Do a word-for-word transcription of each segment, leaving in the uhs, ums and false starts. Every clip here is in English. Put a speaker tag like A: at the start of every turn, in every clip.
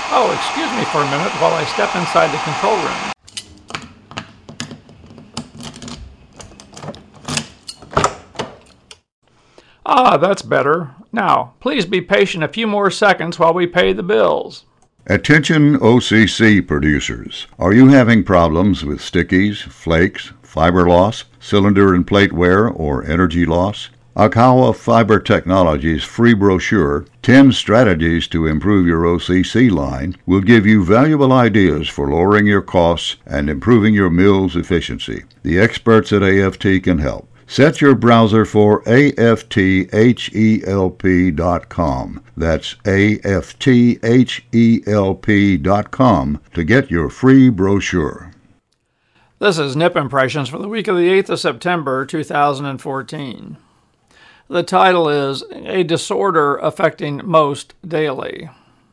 A: Oh, excuse me for a minute while I step inside the control room. Ah, that's better. Now, please be patient a few more seconds while we pay the bills.
B: Attention O C C producers. Are you having problems with stickies, flakes, fiber loss, cylinder and plate wear, or energy loss? Akawa Fiber Technologies' free brochure, ten Strategies to Improve Your O C C Line, will give you valuable ideas for lowering your costs and improving your mill's efficiency. The experts at A F T can help. Set your browser for A F T help dot com. That's A F T help dot com to get your free brochure.
A: This is N I P Impressions for the week of the eighth of September, two thousand fourteen. The title is A Disorder Affecting Most Daily.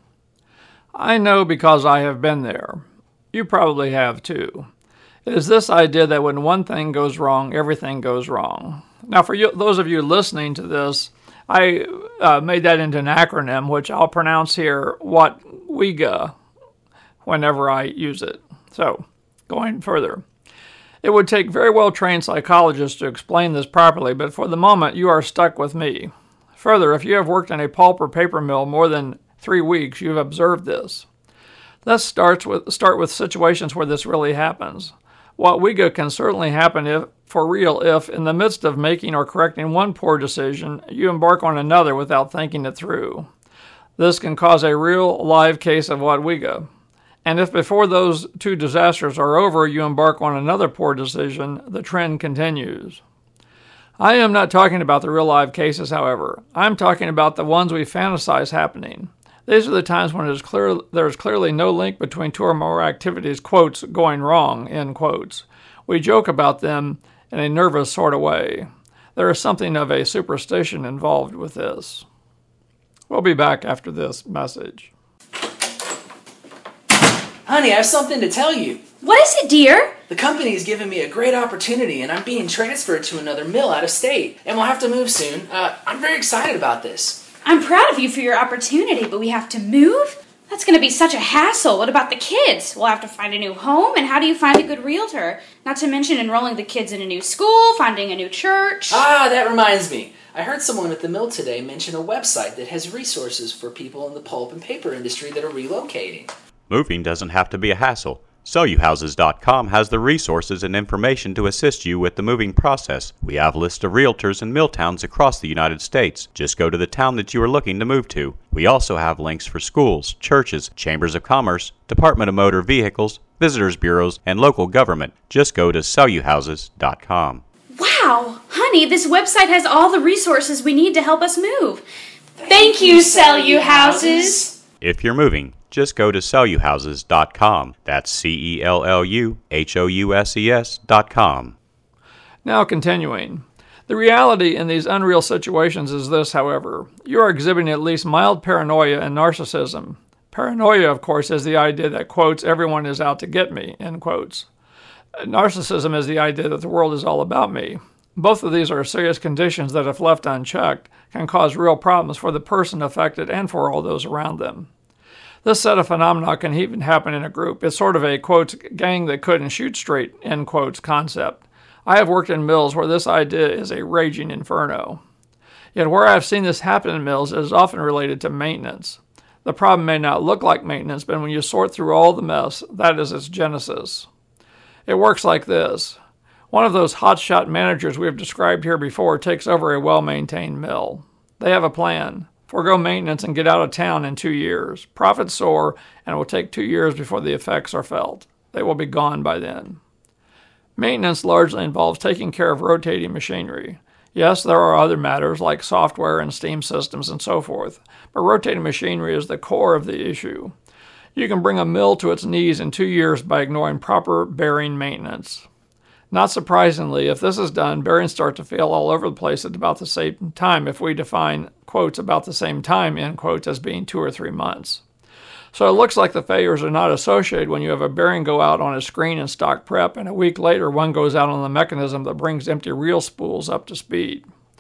A: I know because I have been there. You probably have too. It is this idea that when one thing goes wrong, everything goes wrong. Now, for you, those of you listening to this, I uh, made that into an acronym, which I'll pronounce here, WHAT-WIGA, whenever I use it. So, going further. It would take very well-trained psychologists to explain this properly, but for the moment, you are stuck with me. Further, if you have worked in a pulp or paper mill more than three weeks, you have observed this. Let's start with, start with situations where this really happens. What-WIGA can certainly happen if, for real if, in the midst of making or correcting one poor decision, you embark on another without thinking it through. This can cause a real, live case of What-WIGA. And if before those two disasters are over, you embark on another poor decision, the trend continues. I am not talking about the real live cases, however. I'm talking about the ones we fantasize happening. These are the times when it is clear, there is clearly no link between two or more activities, quotes, going wrong, end quotes. We joke about them in a nervous sort of way. There is something of a superstition involved with this. We'll be back after this message.
C: Honey, I have something to tell you.
D: What is it, dear?
C: The company has given me a great opportunity, and I'm being transferred to another mill out of state, and we'll have to move soon. Uh, I'm very excited about this.
D: I'm proud of you for your opportunity, but we have to move? That's going to be such a hassle. What about the kids? We'll have to find a new home, and how do you find a good realtor? Not to mention enrolling the kids in a new school, finding a new church.
C: Ah, that reminds me. I heard someone at the mill today mention a website that has resources for people in the pulp and paper industry that are relocating.
E: Moving doesn't have to be a hassle. Sell You Houses dot com has the resources and information to assist you with the moving process. We have lists of realtors in mill towns across the United States. Just go to the town that you are looking to move to. We also have links for schools, churches, chambers of commerce, Department of Motor Vehicles, visitors bureaus, and local government. Just go to Sell You Houses dot com.
D: Wow! Honey, this website has all the resources we need to help us move. Thank you, Sell You Houses!
E: If you're moving, just go to Sell You Houses dot com. That's C E L L U H O U S E S dot com.
A: Now continuing. The reality in these unreal situations is this, however. You are exhibiting at least mild paranoia and narcissism. Paranoia, of course, is the idea that, quotes, everyone is out to get me, end quotes. Narcissism is the idea that the world is all about me. Both of these are serious conditions that, if left unchecked, can cause real problems for the person affected and for all those around them. This set of phenomena can even happen in a group. It's sort of a, quotes, gang that couldn't shoot straight, end quotes, concept. I have worked in mills where this idea is a raging inferno. Yet where I have seen this happen in mills, it is often related to maintenance. The problem may not look like maintenance, but when you sort through all the mess, that is its genesis. It works like this. One of those hotshot managers we have described here before takes over a well-maintained mill. They have a plan. Forgo maintenance and get out of town in two years. Profits soar, and it will take two years before the effects are felt. They will be gone by then. Maintenance largely involves taking care of rotating machinery. Yes, there are other matters like software and steam systems and so forth, but rotating machinery is the core of the issue. You can bring a mill to its knees in two years by ignoring proper bearing maintenance. Not surprisingly, if this is done, bearings start to fail all over the place at about the same time if we define, quotes, about the same time, end quotes, as being two or three months. So it looks like the failures are not associated when you have a bearing go out on a screen in stock prep, and a week later one goes out on the mechanism that brings empty reel spools up to speed.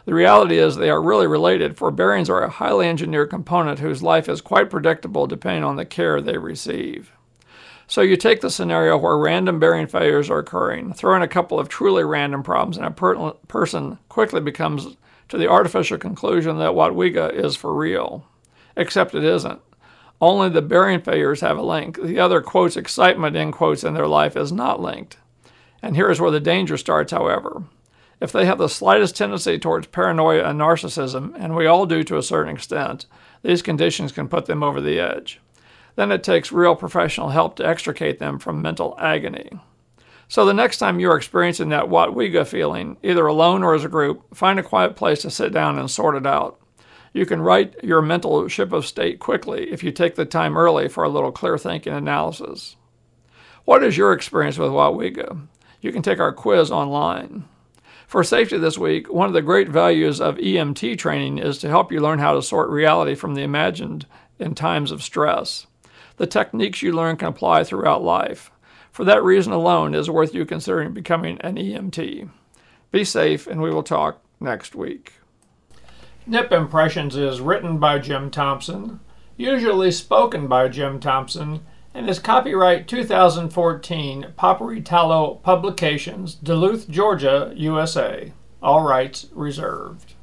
A: The reality is they are really related, for bearings are a highly engineered component whose life is quite predictable depending on the care they receive. So you take the scenario where random bearing failures are occurring, throw in a couple of truly random problems, and a per- person quickly becomes to the artificial conclusion that Whatwiga is for real. Except it isn't. Only the bearing failures have a link. The other, quotes, excitement, end quotes, in their life is not linked. And here is where the danger starts, however. If they have the slightest tendency towards paranoia and narcissism, and we all do to a certain extent, these conditions can put them over the edge. Then it takes real professional help to extricate them from mental agony. So the next time you're experiencing that Whatwiga feeling, either alone or as a group, find a quiet place to sit down and sort it out. You can right your mental ship of state quickly if you take the time early for a little clear thinking analysis. What is your experience with Whatwiga? You can take our quiz online. For safety this week, one of the great values of E M T training is to help you learn how to sort reality from the imagined in times of stress. The techniques you learn can apply throughout life. For that reason alone, it is worth you considering becoming an E M T. Be safe, and we will talk next week. Nip Impressions is written by Jim Thompson, usually spoken by Jim Thompson, and is copyright two thousand fourteen Paperitalo Publications, Duluth, Georgia, U S A. All rights reserved.